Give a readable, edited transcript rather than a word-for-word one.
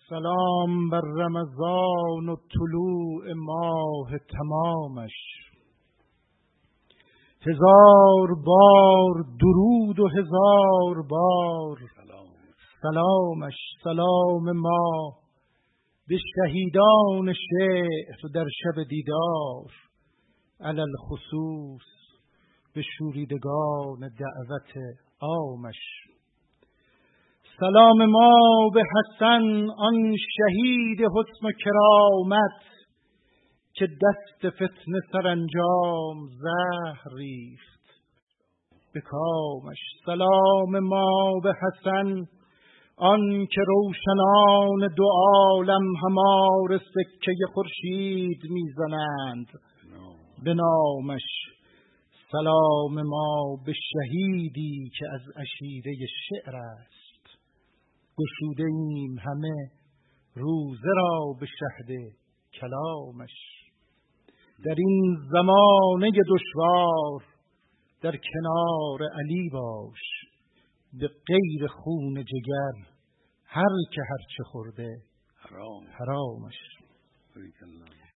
سلام بر رمضان و طلوع ماه تمامش، هزار بار درود و هزار بار سلامش. سلام ما به شهیدان شعر در شب دیدار، علی الخصوص به شوریدگان دعوت عامش. سلام ما به حسن آن شهید حسن و کرامت، که دست فتنه سرانجام زهر ریخت به کامش. سلام ما به حسن آن که روشنان دو عالم همار سکه خورشید میزنند به نامش. سلام ما به شهیدی که از عشیره شعر است، گشوده ایم همه روزه را به شهد کلامش. در این زمانه دشوار در کنار علی باش، به غیر خون جگر هر که هرچه خورده حرامش.